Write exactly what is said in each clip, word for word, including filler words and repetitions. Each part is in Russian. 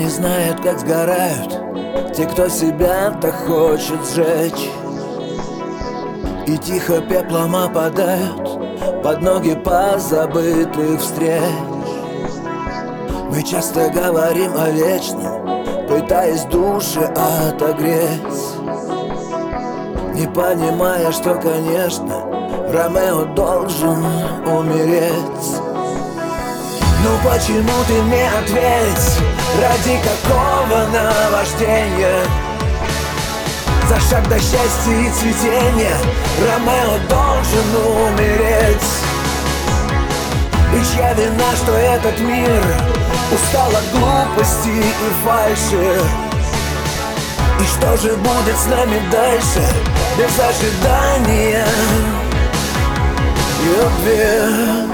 не знает, как сгорают те, кто себя так хочет сжечь. И тихо пеплом опадают под ноги позабытых встреч. Мы часто говорим о вечном, пытаясь души отогреть, не понимая, что, конечно, Ромео должен умереть. Ну почему ты мне ответь, ради какого наваждения? За шаг до счастья и цветения Ромео должен умереть. И чья вина, что этот мир устал от глупости и фальши? И что же будет с нами дальше, без ожидания любви?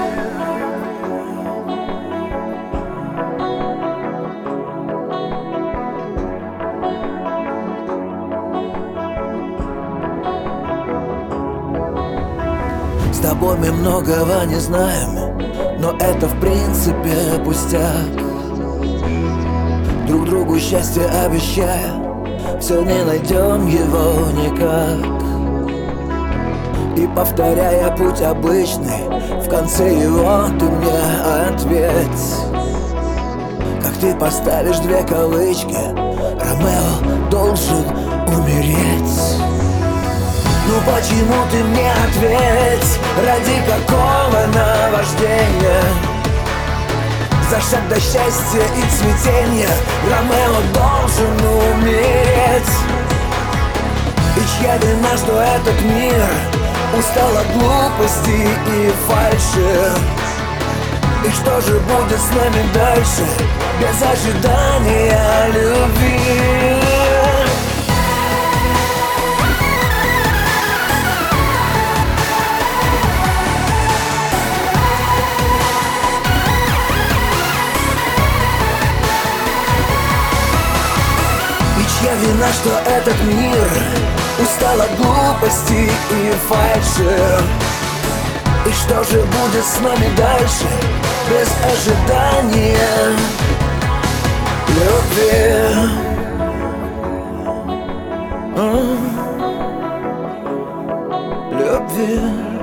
С тобой мы многого не знаем, но это в принципе пустяк. Друг другу счастье обещая, все не найдем его никак. И повторяя путь обычный, в конце его ты мне ответь. Как ты поставишь две кавычки, Ромео должен умереть. Ну почему ты мне ответь, ради какого наваждения? За шаг до счастья и цветения Ромео должен умереть. И чья вина, что этот мир устал от глупости и фальши? И что же будет с нами дальше, без ожидания любви? Чья вина, что этот мир устал от глупости и фальши? И что же будет с нами дальше, без ожидания любви? Любви.